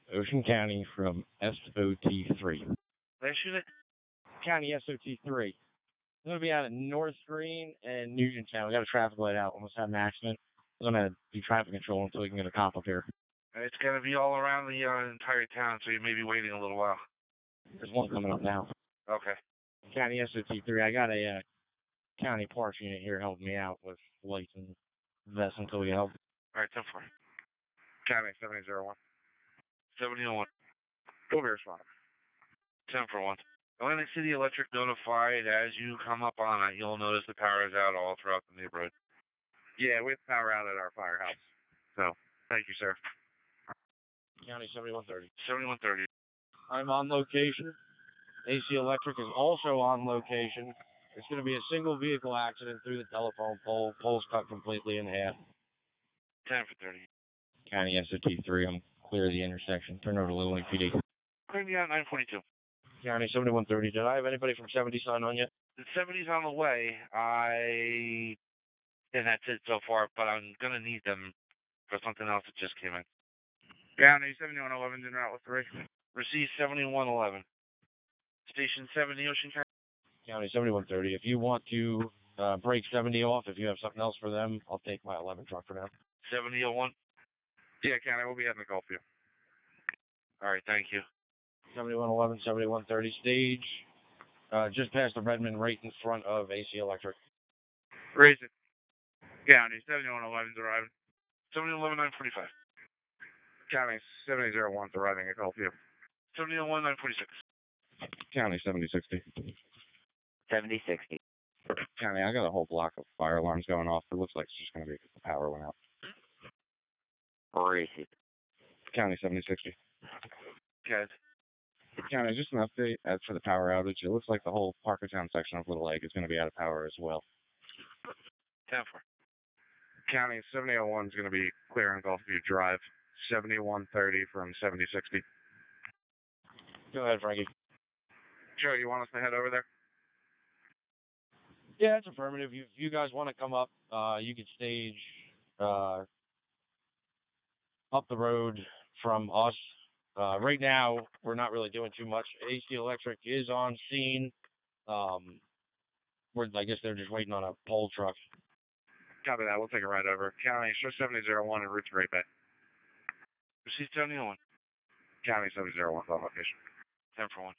Ocean County from SOT3. Did I shoot it? County SOT3. I'm going to be out at North Green and Nugent Town. We got a traffic light out. Almost had an accident. I'm going to do traffic control until we can get a cop up here. It's going to be all around the entire town, so you may be waiting a little while. There's one coming up now. Okay. County SOT3. I got a county parks unit here helping me out with lights and vests until we get help. All right, 10-4. County 7001. 7001. Go here, spot. 10-1. Atlantic City Electric notified as you come up on it, you'll notice the power is out all throughout the neighborhood. Yeah, we have power out at our firehouse. So, thank you, sir. County 7130. 7130. I'm on location. AC Electric is also on location. It's going to be a single vehicle accident through the telephone pole. Pole's cut completely in half. 10-30. County SOT3. I'm clear of the intersection. Turn over to Little League PD. Clear me out 942. County 7130. Did I have anybody from 70 sign on yet? The 70's on the way. And that's it so far, but I'm going to need them for something else that just came in. County 7111 in route with 3. Receive 7111. Station 70, Ocean County. County 7130. If you want to break 70 off, if you have something else for them, I'll take my 11 truck for now. 7001. Yeah, County, we'll be having a call for you. All right, thank you. 7111, 7130 stage. Just past the Redmond, right in front of AC Electric. Raise it. County 7111's arriving. 7011 945. County 7001's arriving. A call for you. 7001 946. County 7060. 7060. County, I got a whole block of fire alarms going off. It looks like it's just going to be because the power went out. Receive. County 7060. Good. County, just an update as for the power outage. It looks like the whole Parkertown section of Little Egg is going to be out of power as well. 10-4. County 7001's going to be clearing Gulfview Drive. 7130 from 7060. Go ahead, Frankie. Joe, you want us to head over there? Yeah, it's affirmative. If you guys want to come up, you could stage up the road from us. Right now, we're not really doing too much. AC Electric is on scene. I guess they're just waiting on a pole truck. Copy that. We'll take a ride over. County, show 7001 and route to Great Bay. Receive 7001. County 7001's on location. 10-1.